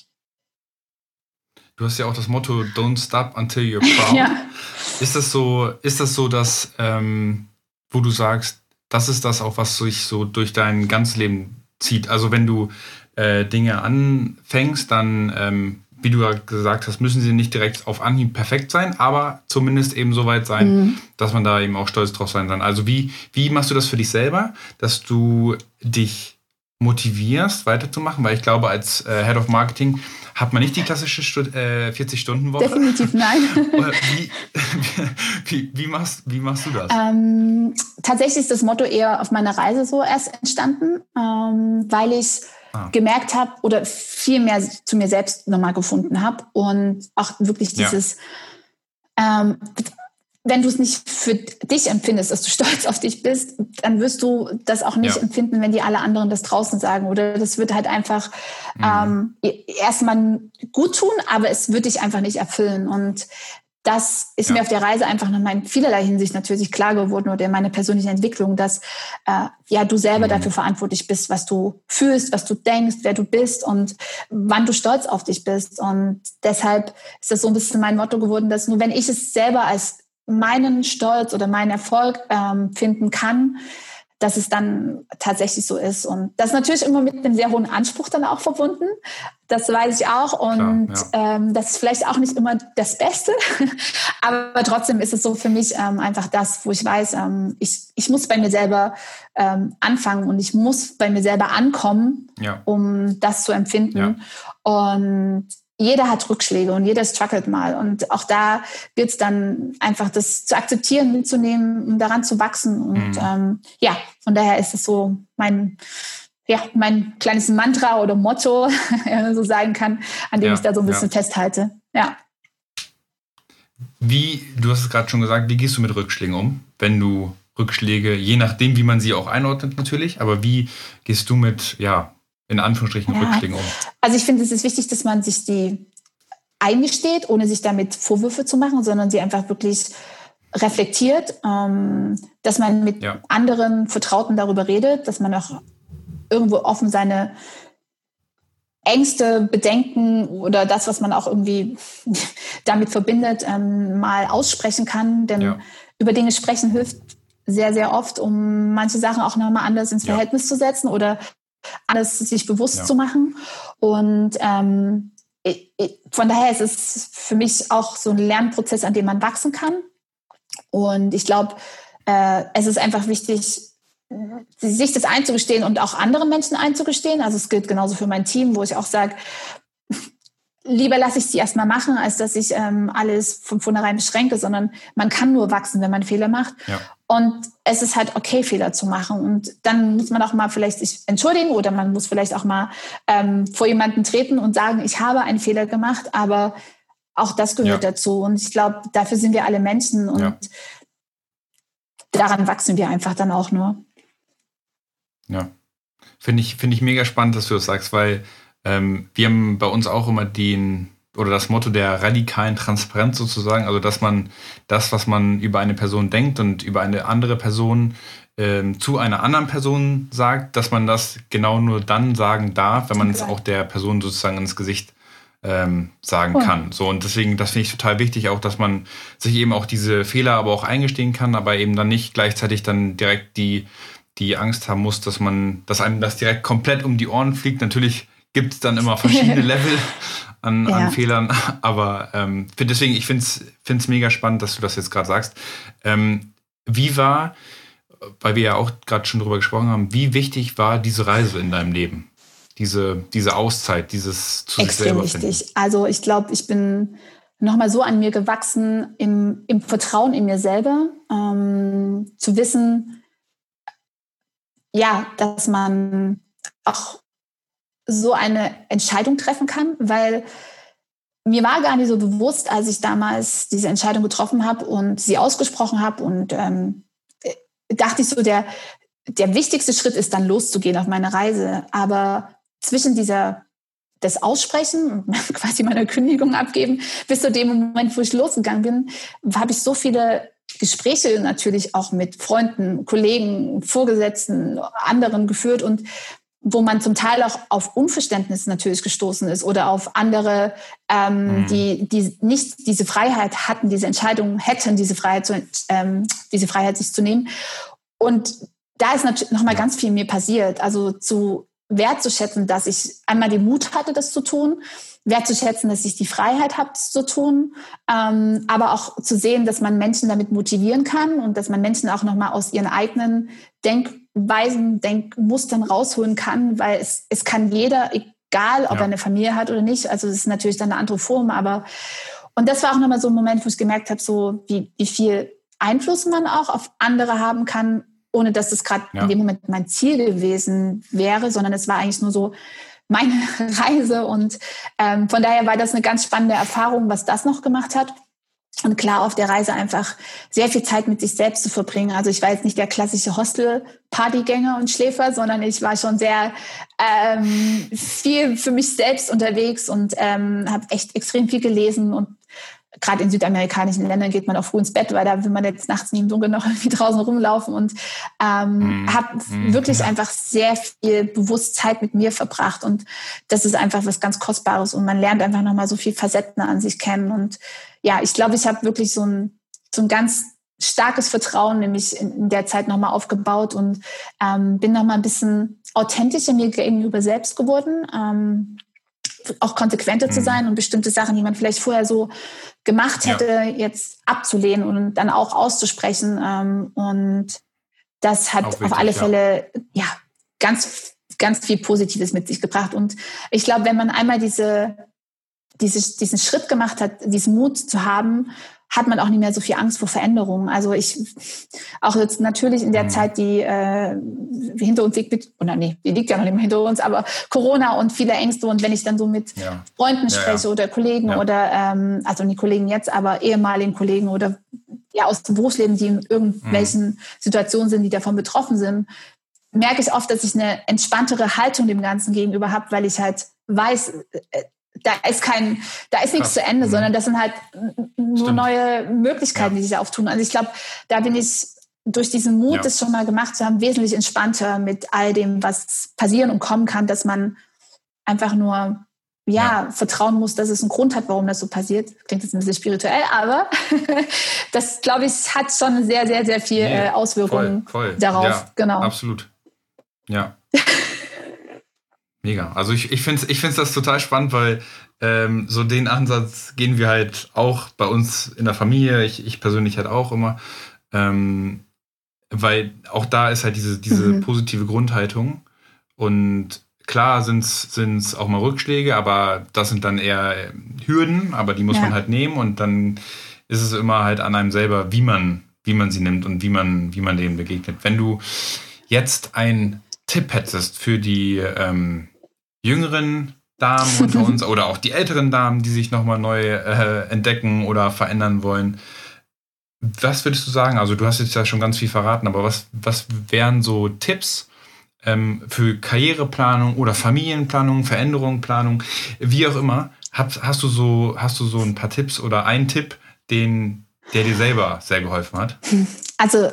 Du hast ja auch das Motto Don't stop until you're proud. ja. Ist das so, ist das so, dass ähm, wo du sagst, das ist das auch, was sich so durch dein ganzes Leben zieht. Also wenn du äh, Dinge anfängst, dann, ähm, wie du ja gesagt hast, müssen sie nicht direkt auf Anhieb perfekt sein, aber zumindest eben so weit sein, mhm. dass man da eben auch stolz drauf sein kann. Also wie, wie machst du das für dich selber, dass du dich motivierst, weiterzumachen? Weil ich glaube, als äh, Head of Marketing hat man nicht die klassische Stud- äh, vierzig-Stunden-Woche. Definitiv nein. wie, wie, wie, machst, wie machst du das? Ähm, tatsächlich ist das Motto eher auf meiner Reise so erst entstanden, ähm, weil ich ah. gemerkt habe oder viel mehr zu mir selbst nochmal gefunden habe und auch wirklich dieses, ja. ähm, wenn du es nicht für dich empfindest, dass du stolz auf dich bist, dann wirst du das auch nicht ja. empfinden, wenn die alle anderen das draußen sagen. Oder das wird halt einfach mhm. ähm, erstmal gut tun, aber es wird dich einfach nicht erfüllen. Und das ist ja. mir auf der Reise einfach nochmal in vielerlei Hinsicht natürlich klar geworden oder in meiner persönlichen Entwicklung, dass äh, ja du selber mhm. dafür verantwortlich bist, was du fühlst, was du denkst, wer du bist und wann du stolz auf dich bist. Und deshalb ist das so ein bisschen mein Motto geworden, dass nur wenn ich es selber als meinen Stolz oder meinen Erfolg ähm, finden kann, dass es dann tatsächlich so ist. Und das ist natürlich immer mit einem sehr hohen Anspruch dann auch verbunden. Das weiß ich auch. Und Klar, ja. ähm, das ist vielleicht auch nicht immer das Beste. Aber trotzdem ist es so für mich ähm, einfach das, wo ich weiß, ähm, ich, ich muss bei mir selber ähm, anfangen und ich muss bei mir selber ankommen, ja. um das zu empfinden. Ja. Und jeder hat Rückschläge und jeder struggelt mal. Und auch da gilt es dann einfach, das zu akzeptieren, mitzunehmen und daran zu wachsen. Und mhm. ähm, ja, von daher ist es so mein, ja, mein kleines Mantra oder Motto, wenn man so sagen kann, an dem ja, ich da so ein bisschen ja. festhalte. Ja. Wie, du hast es gerade schon gesagt, wie gehst du mit Rückschlägen um, wenn du Rückschläge, je nachdem, wie man sie auch einordnet natürlich, aber wie gehst du mit, ja, in Anführungsstrichen Ja. Rückschlägen um? Also ich finde, es ist wichtig, dass man sich die eingesteht, ohne sich damit Vorwürfe zu machen, sondern sie einfach wirklich reflektiert, ähm, dass man mit ja. anderen Vertrauten darüber redet, dass man auch irgendwo offen seine Ängste, Bedenken oder das, was man auch irgendwie damit verbindet, ähm, mal aussprechen kann. Denn ja. über Dinge sprechen hilft sehr, sehr oft, um manche Sachen auch nochmal anders ins Verhältnis ja. zu setzen oder alles sich bewusst ja. zu machen. Und ähm, ich, ich, von daher ist es für mich auch so ein Lernprozess, an dem man wachsen kann. Und ich glaube, äh, es ist einfach wichtig, sich das einzugestehen und auch anderen Menschen einzugestehen. Also es gilt genauso für mein Team, wo ich auch sage, lieber lasse ich sie erstmal machen, als dass ich ähm, alles von vornherein beschränke, sondern man kann nur wachsen, wenn man Fehler macht. Ja. Und es ist halt okay, Fehler zu machen. Und dann muss man auch mal vielleicht sich entschuldigen oder man muss vielleicht auch mal ähm, vor jemanden treten und sagen, ich habe einen Fehler gemacht, aber auch das gehört ja. dazu. Und ich glaube, dafür sind wir alle Menschen und ja. daran wachsen wir einfach dann auch nur. Ja, finde ich, finde ich mega spannend, dass du das sagst, weil ähm, wir haben bei uns auch immer den, oder das Motto der radikalen Transparenz sozusagen, also dass man das, was man über eine Person denkt und über eine andere Person ähm, zu einer anderen Person sagt, dass man das genau nur dann sagen darf, wenn man es auch der Person sozusagen ins Gesicht ähm, sagen cool. kann. So, und deswegen, das finde ich total wichtig, auch, dass man sich eben auch diese Fehler aber auch eingestehen kann, aber eben dann nicht gleichzeitig dann direkt die die Angst haben muss, dass man, dass einem das direkt komplett um die Ohren fliegt. Natürlich gibt es dann immer verschiedene Level an, ja. an Fehlern, aber ähm, deswegen, ich finde es mega spannend, dass du das jetzt gerade sagst. Ähm, wie war, weil wir ja auch gerade schon drüber gesprochen haben, wie wichtig war diese Reise in deinem Leben? Diese, diese Auszeit, dieses zu sich selber finden? Extrem wichtig. Also ich glaube, ich bin nochmal so an mir gewachsen, im, im Vertrauen in mir selber, ähm, zu wissen, ja, dass man auch so eine Entscheidung treffen kann, weil mir war gar nicht so bewusst, als ich damals diese Entscheidung getroffen habe und sie ausgesprochen habe und ähm, dachte ich so, der, der wichtigste Schritt ist dann loszugehen auf meine Reise. Aber zwischen dieser, das Aussprechen und quasi meiner Kündigung abgeben, bis zu dem Moment, wo ich losgegangen bin, habe ich so viele Gespräche natürlich auch mit Freunden, Kollegen, Vorgesetzten, anderen geführt und wo man zum Teil auch auf Unverständnis natürlich gestoßen ist oder auf andere, ähm, mhm. die, die nicht diese Freiheit hatten, diese Entscheidung hätten, diese Freiheit, zu, ähm, diese Freiheit sich zu nehmen. Und da ist natürlich nochmal ganz viel mir passiert. Also zu wertzuschätzen, dass ich einmal den Mut hatte, das zu tun, wertzuschätzen, dass ich die Freiheit habe, das zu tun, ähm, aber auch zu sehen, dass man Menschen damit motivieren kann und dass man Menschen auch nochmal aus ihren eigenen Denkweisen, Denkmustern rausholen kann, weil es, es kann jeder, egal ob ja. er eine Familie hat oder nicht, also es ist natürlich dann eine andere Form, aber und das war auch nochmal so ein Moment, wo ich gemerkt habe, so wie, wie viel Einfluss man auch auf andere haben kann, ohne dass das gerade ja. in dem Moment mein Ziel gewesen wäre, sondern es war eigentlich nur so meine Reise und ähm, von daher war das eine ganz spannende Erfahrung, was das noch gemacht hat. Und klar, auf der Reise einfach sehr viel Zeit mit sich selbst zu verbringen. Also ich war jetzt nicht der klassische Hostel-Partygänger und Schläfer, sondern ich war schon sehr ähm, viel für mich selbst unterwegs und ähm, habe echt extrem viel gelesen. Und gerade in südamerikanischen Ländern geht man auch früh ins Bett, weil da will man jetzt nachts nie im Dunkeln noch irgendwie draußen rumlaufen. Und ähm, mm, habe mm, wirklich ja. einfach sehr viel bewusst Zeit mit mir verbracht. Und das ist einfach was ganz Kostbares. Und man lernt einfach nochmal so viel Facetten an sich kennen. Und ja, ich glaube, ich habe wirklich so ein, so ein ganz starkes Vertrauen nämlich in, in der Zeit nochmal aufgebaut und ähm, bin nochmal ein bisschen authentischer mir gegenüber selbst geworden. Ähm, auch konsequenter zu sein und bestimmte Sachen, die man vielleicht vorher so gemacht hätte, ja. jetzt abzulehnen und dann auch auszusprechen. Ähm, und das hat wirklich, auf alle Fälle ja. ja ganz, ganz viel Positives mit sich gebracht. Und ich glaube, wenn man einmal diese diese, diesen Schritt gemacht hat, diesen Mut zu haben, hat man auch nicht mehr so viel Angst vor Veränderungen. Also ich, auch jetzt natürlich in der mhm. Zeit, die äh, hinter uns liegt, oder nee, die liegt ja noch nicht mehr hinter uns, aber Corona und viele Ängste. Und wenn ich dann so mit ja. Freunden ja, spreche ja. oder Kollegen ja. oder, ähm, also nicht Kollegen jetzt, aber ehemaligen Kollegen oder ja aus dem Berufsleben, die in irgendwelchen mhm. Situationen sind, die davon betroffen sind, merke ich oft, dass ich eine entspanntere Haltung dem Ganzen gegenüber habe, weil ich halt weiß, da ist kein, da ist nichts Krass. zu Ende, mhm. sondern das sind halt nur Stimmt. neue Möglichkeiten, ja. die sich auftun. Also ich glaube, da bin ich durch diesen Mut, ja. das schon mal gemacht zu haben, wesentlich entspannter mit all dem, was passieren und kommen kann, dass man einfach nur ja, ja. vertrauen muss, dass es einen Grund hat, warum das so passiert. Klingt jetzt ein bisschen spirituell, aber das, glaube ich, hat schon sehr, sehr, sehr viel nee, Auswirkungen voll, voll. darauf. Ja, genau. Absolut. Ja. Mega. Also ich, ich finde ich find's das total spannend, weil ähm, so den Ansatz gehen wir halt auch bei uns in der Familie, ich, ich persönlich halt auch immer, ähm, weil auch da ist halt diese, diese mhm. positive Grundhaltung und klar sind es auch mal Rückschläge, aber das sind dann eher Hürden, aber die muss ja. man halt nehmen und dann ist es immer halt an einem selber, wie man, wie man sie nimmt und wie man, wie man denen begegnet. Wenn du jetzt einen Tipp hättest für die ähm, jüngeren Damen unter uns oder auch die älteren Damen, die sich nochmal neu äh, entdecken oder verändern wollen. Was würdest du sagen? Also du hast jetzt ja schon ganz viel verraten, aber was, was wären so Tipps ähm, für Karriereplanung oder Familienplanung, Veränderungsplanung, wie auch immer? Hast, hast, du so, hast du so ein paar Tipps oder einen Tipp, den, der dir selber sehr geholfen hat? Also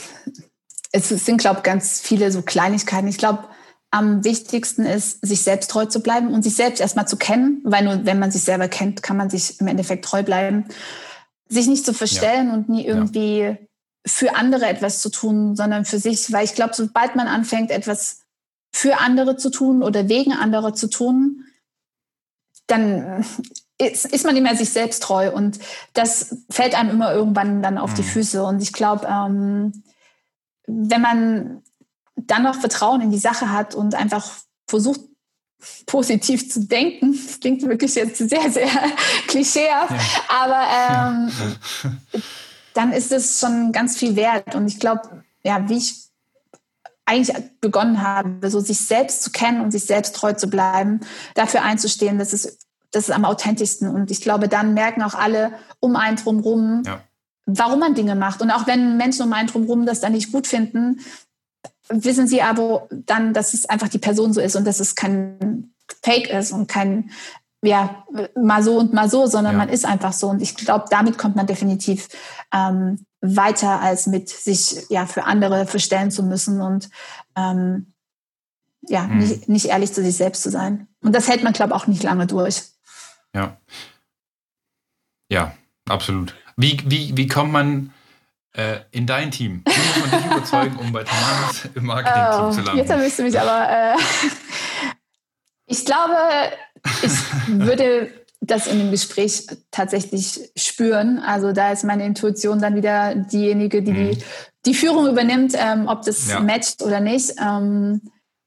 es sind, glaube ich, ganz viele so Kleinigkeiten. Ich glaube, am wichtigsten ist, sich selbst treu zu bleiben und sich selbst erstmal zu kennen, weil nur wenn man sich selber kennt, kann man sich im Endeffekt treu bleiben. Sich nicht zu verstellen ja. und nie irgendwie ja. für andere etwas zu tun, sondern für sich, weil ich glaube, sobald man anfängt, etwas für andere zu tun oder wegen anderer zu tun, dann ist, ist man nicht mehr sich selbst treu und das fällt einem immer irgendwann dann auf mhm. die Füße. Und ich glaube, ähm, wenn man dann noch Vertrauen in die Sache hat und einfach versucht, positiv zu denken, das klingt wirklich jetzt sehr, sehr klischeehaft, ja. aber ähm, ja. dann ist es schon ganz viel wert. Und ich glaube, ja, wie ich eigentlich begonnen habe, so sich selbst zu kennen und sich selbst treu zu bleiben, dafür einzustehen, das ist, das ist am authentischsten. Und ich glaube, dann merken auch alle um einen drumherum, ja. warum man Dinge macht. Und auch wenn Menschen um einen drumherum das dann nicht gut finden, wissen sie aber dann, dass es einfach die Person so ist und dass es kein Fake ist und kein, ja, mal so und mal so, sondern ja. man ist einfach so. Und ich glaube, damit kommt man definitiv ähm, weiter, als mit sich ja für andere verstellen zu müssen und ähm, ja, mhm. nicht, nicht ehrlich zu sich selbst zu sein. Und das hält man, glaube ich, auch nicht lange durch. Ja. Ja, absolut. Wie, wie, wie kommt man Äh, in dein Team? Wie muss man dich überzeugen, um bei Tamaris im Marketing-Team oh, zu landen? Jetzt erwischst du mich aber. Äh, ich glaube, ich würde das in dem Gespräch tatsächlich spüren. Also da ist meine Intuition dann wieder diejenige, die mhm. die, die Führung übernimmt, ähm, ob das ja. matcht oder nicht. Ähm,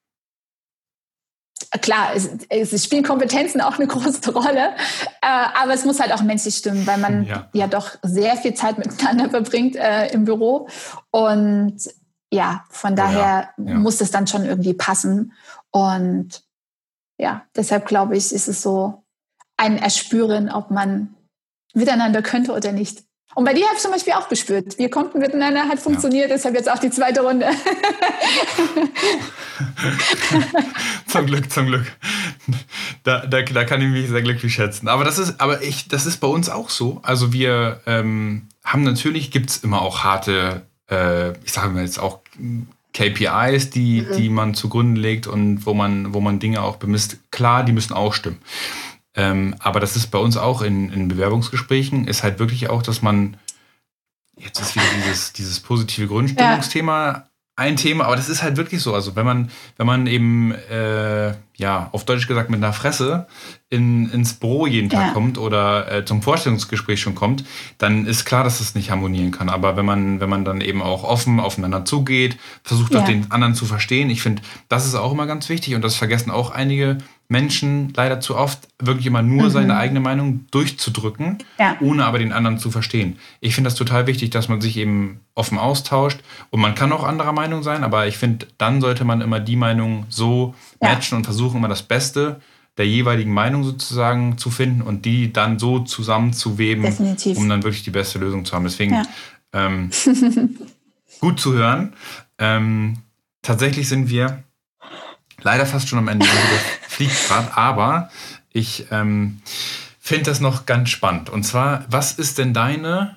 Klar, es, es spielen Kompetenzen auch eine große Rolle, äh, aber es muss halt auch menschlich stimmen, weil man ja, ja doch sehr viel Zeit miteinander verbringt äh, im Büro und ja, von daher ja, ja. muss es dann schon irgendwie passen und ja, deshalb glaube ich, ist es so ein Erspüren, ob man miteinander könnte oder nicht. Und bei dir habe ich zum Beispiel auch gespürt, wir konnten miteinander, hat funktioniert, ja. deshalb jetzt auch die zweite Runde. Zum Glück, zum Glück. Da, da, da kann ich mich sehr glücklich schätzen. Aber das ist, aber ich, das ist bei uns auch so. Also wir ähm, haben natürlich, gibt es immer auch harte, äh, ich sage mal jetzt auch K P Is, die, mhm. die man zugrunde legt und wo man, wo man Dinge auch bemisst. Klar, die müssen auch stimmen. Ähm, aber das ist bei uns auch in, in Bewerbungsgesprächen, ist halt wirklich auch, dass man, jetzt ist wieder dieses, dieses positive Grundstimmungsthema ja. ein Thema, aber das ist halt wirklich so. Also wenn man, wenn man eben, äh, ja, auf Deutsch gesagt mit einer Fresse in, ins Büro jeden Tag ja. kommt oder äh, zum Vorstellungsgespräch schon kommt, dann ist klar, dass das nicht harmonieren kann. Aber wenn man, wenn man dann eben auch offen aufeinander zugeht, versucht ja. auch den anderen zu verstehen, ich finde, das ist auch immer ganz wichtig und das vergessen auch einige Menschen leider zu oft wirklich immer nur mhm. seine eigene Meinung durchzudrücken, ja. ohne aber den anderen zu verstehen. Ich finde das total wichtig, dass man sich eben offen austauscht und man kann auch anderer Meinung sein, aber ich finde, dann sollte man immer die Meinung so ja. matchen und versuchen, immer das Beste der jeweiligen Meinung sozusagen zu finden und die dann so zusammenzuweben, Definitiv. um dann wirklich die beste Lösung zu haben. Deswegen ja. ähm, gut zu hören. Ähm, tatsächlich sind wir leider fast schon am Ende, der fliegt gerade, aber ich ähm, finde das noch ganz spannend. Und zwar, was ist denn deine,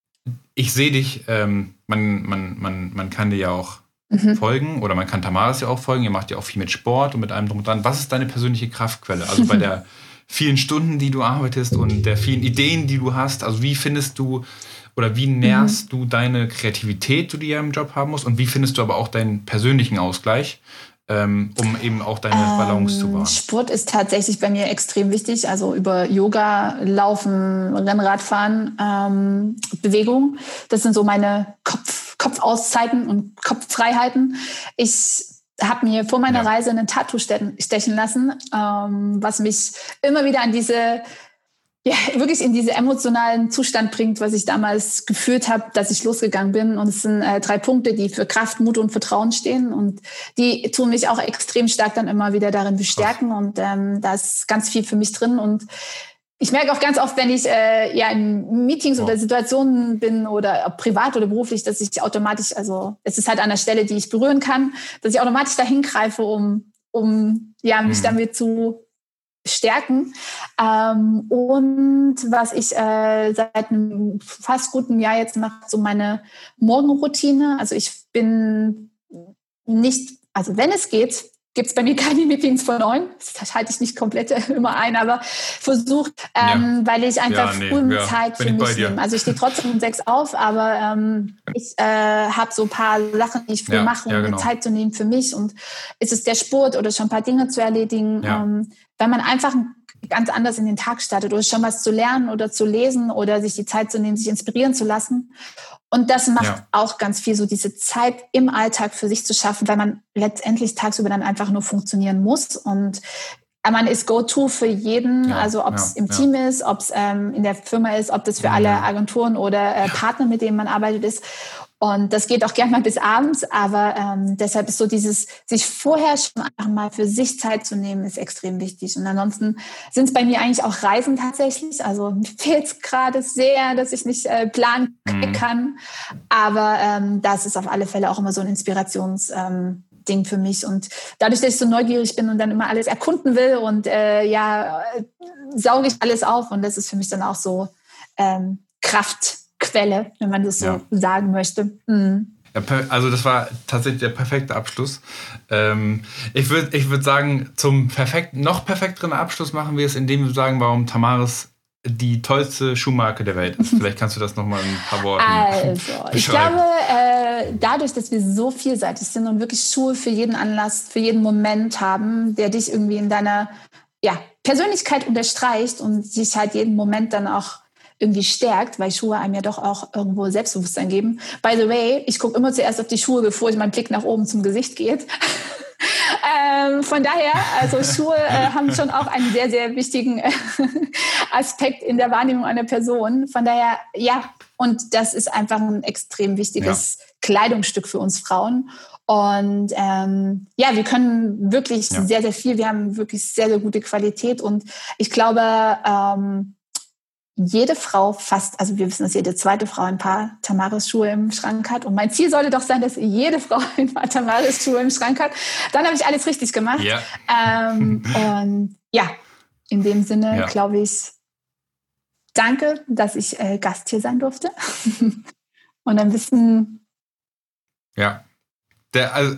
ich sehe dich, ähm, man, man, man, man kann dir ja auch mhm. folgen oder man kann Tamaris ja auch folgen, ihr macht ja auch viel mit Sport und mit allem drum und dran. Was ist deine persönliche Kraftquelle? Also bei der vielen Stunden, die du arbeitest und der vielen Ideen, die du hast, also wie findest du oder wie nährst mhm. du deine Kreativität, die du ja im Job haben musst und wie findest du aber auch deinen persönlichen Ausgleich? Um eben auch deine Balance ähm, zu wahren? Sport ist tatsächlich bei mir extrem wichtig. Also über Yoga, Laufen, Rennradfahren, ähm, Bewegung. Das sind so meine Kopf, Kopfauszeiten und Kopffreiheiten. Ich habe mir vor meiner ja. Reise ein Tattoo stechen lassen, ähm, was mich immer wieder an diese ja, wirklich in diesen emotionalen Zustand bringt, was ich damals gefühlt habe, dass ich losgegangen bin. Und es sind äh, drei Punkte, die für Kraft, Mut und Vertrauen stehen. Und die tun mich auch extrem stark dann immer wieder darin bestärken. Und ähm, da ist ganz viel für mich drin. Und ich merke auch ganz oft, wenn ich äh, ja in Meetings wow. oder Situationen bin oder ob privat oder beruflich, dass ich automatisch, also es ist halt an der Stelle, die ich berühren kann, dass ich automatisch dahin greife, um, um ja, mich mhm. damit zu stärken. Ähm, und was ich äh, seit einem fast guten Jahr jetzt mache, so meine Morgenroutine. Also ich bin nicht, also wenn es geht, gibt es bei mir keine Meetings vor neun. Das halte ich nicht komplett immer ein, aber versuche, ähm, ja. weil ich einfach ja, nee, früh ja. Zeit für mich nehme. Also ich stehe trotzdem um sechs auf, aber ähm, ich äh, habe so ein paar Sachen, die ich früh ja, mache, um ja, genau. mir Zeit zu nehmen für mich. Und ist es der Sport oder schon ein paar Dinge zu erledigen, ja. ähm, weil man einfach ganz anders in den Tag startet oder schon was zu lernen oder zu lesen oder sich die Zeit zu nehmen, sich inspirieren zu lassen. Und das macht ja. auch ganz viel, so diese Zeit im Alltag für sich zu schaffen, weil man letztendlich tagsüber dann einfach nur funktionieren muss. Und man ist Go-To für jeden, ja, also ob es ja, im ja. Team ist, ob es ähm, in der Firma ist, ob das für ja. alle Agenturen oder äh, Partner, mit denen man arbeitet, ist. Und das geht auch gern mal bis abends, aber ähm, deshalb ist so dieses, sich vorher schon einfach mal für sich Zeit zu nehmen, ist extrem wichtig. Und ansonsten sind es bei mir eigentlich auch Reisen tatsächlich. Also mir fehlt es gerade sehr, dass ich nicht äh, planen mhm. kann. Aber ähm, das ist auf alle Fälle auch immer so ein Inspirations- ähm, Ding für mich. Und dadurch, dass ich so neugierig bin und dann immer alles erkunden will und äh, ja, sauge ich alles auf. Und das ist für mich dann auch so ähm, Kraftquelle, wenn man das so ja. sagen möchte. Mhm. Ja, also das war tatsächlich der perfekte Abschluss. Ähm, ich würde ich würd sagen, zum perfekt, noch perfekteren Abschluss machen wir es, indem wir sagen, warum Tamaris die tollste Schuhmarke der Welt ist. Vielleicht kannst du das nochmal in ein paar Worten Also, ich glaube, äh, dadurch, dass wir so vielseitig sind und wirklich Schuhe für jeden Anlass, für jeden Moment haben, der dich irgendwie in deiner ja, Persönlichkeit unterstreicht und dich halt jeden Moment dann auch irgendwie stärkt, weil Schuhe einem ja doch auch irgendwo Selbstbewusstsein geben. By the way, ich gucke immer zuerst auf die Schuhe, bevor ich meinen Blick nach oben zum Gesicht geht. ähm, von daher, also Schuhe äh, haben schon auch einen sehr, sehr wichtigen äh, Aspekt in der Wahrnehmung einer Person. Von daher, ja, und das ist einfach ein extrem wichtiges ja. Kleidungsstück für uns Frauen. Und ähm, ja, wir können wirklich ja. sehr, sehr viel. Wir haben wirklich sehr, sehr gute Qualität. Und ich glaube, ähm, jede Frau fast, also wir wissen, dass jede zweite Frau ein paar Tamaris-Schuhe im Schrank hat. Und mein Ziel sollte doch sein, dass jede Frau ein paar Tamaris-Schuhe im Schrank hat. Dann habe ich alles richtig gemacht. Ja. Ähm, und ja, in dem Sinne ja. glaube ich, danke, dass ich äh, Gast hier sein durfte. Und ein bisschen... Ja, Der, also,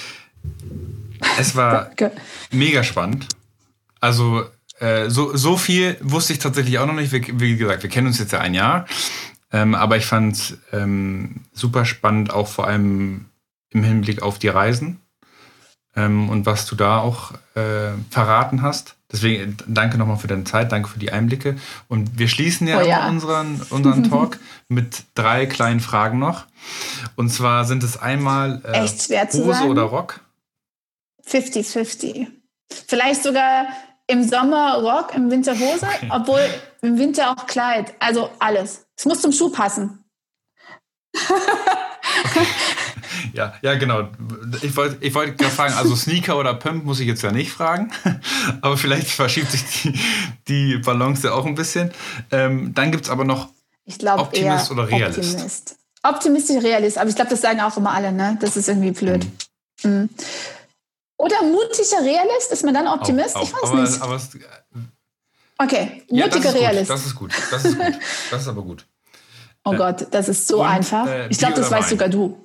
es war danke. Mega spannend. Also So, so viel wusste ich tatsächlich auch noch nicht. Wie, wie gesagt, wir kennen uns jetzt ja ein Jahr. Ähm, aber ich fand es ähm, super spannend, auch vor allem im Hinblick auf die Reisen ähm, und was du da auch äh, verraten hast. Deswegen danke nochmal für deine Zeit, danke für die Einblicke. Und wir schließen ja, oh ja. unseren, unseren Talk mit drei kleinen Fragen noch. Und zwar sind es einmal äh, Echt schwer zu Hose sagen. oder Rock? fünfzig fünfzig. Vielleicht sogar im Sommer Rock, im Winter Hose, okay. Obwohl im Winter auch Kleid. Also alles. Es muss zum Schuh passen. Okay. Ja, ja, genau. Ich wollte ich wollt gerade fragen, also Sneaker oder Pump muss ich jetzt ja nicht fragen, aber vielleicht verschiebt sich die, die Balance ja auch ein bisschen. Ähm, dann gibt es aber noch ich glaub, Optimist oder Realist. Optimist. Optimistisch, Realist, aber ich glaube, das sagen auch immer alle, ne? Das ist irgendwie blöd. Mhm. Mhm. Oder mutiger Realist, ist man dann Optimist? Auch, auch. Ich weiß aber, nicht. Aber es, okay, ja, mutiger Realist. Das ist gut, das ist gut, das ist aber gut. Oh äh, Gott, das ist so und, einfach. Äh, ich glaube, das weißt sogar du.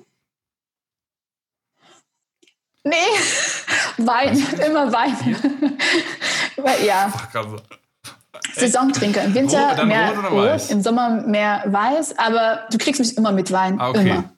Nee, Wein, immer Wein. Ja. Saisontrinker. Im Winter rot, mehr rot, rot im Sommer mehr weiß, aber du kriegst mich immer mit Wein. Ah, okay. Immer.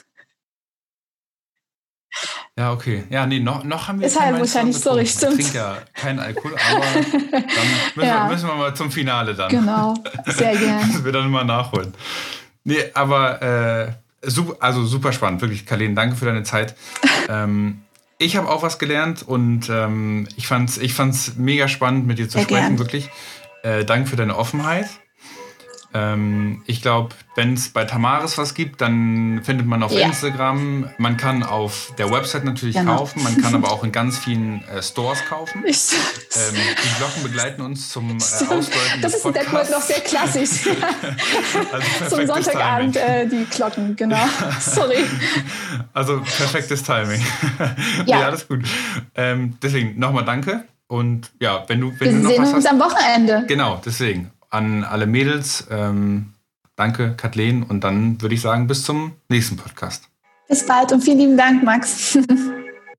Ja, okay. Ja, nee, noch, noch haben wir ist halt wahrscheinlich so richtig. Ich trinke ja keinen Alkohol, aber dann müssen, ja. wir, müssen wir mal zum Finale dann. Genau, sehr gerne. Müssen wir dann mal nachholen. Nee, aber äh, super, also super spannend, wirklich, Carlene, danke für deine Zeit. ähm, Ich habe auch was gelernt und ähm, ich fand es ich fand's mega spannend, mit dir zu Sehr sprechen, gern. Wirklich. Äh, danke für deine Offenheit. Ähm, ich glaube, wenn es bei Tamaris was gibt, dann findet man auf ja. Instagram. Man kann auf der Website natürlich genau. kaufen, man kann aber auch in ganz vielen äh, Stores kaufen. Ähm, die Glocken begleiten uns zum äh, Ausläuten Das ist in der Kurt noch sehr klassisch. Also zum Sonntagabend äh, die Glocken, genau. Ja. Sorry. Also perfektes Timing. Ja, ja alles gut. Ähm, deswegen nochmal danke. Und ja, wenn du, wenn Wir du noch sehen was uns hast, am Wochenende. Genau, deswegen. An alle Mädels, ähm, danke Kathleen und dann würde ich sagen, bis zum nächsten Podcast. Bis bald und vielen lieben Dank, Max.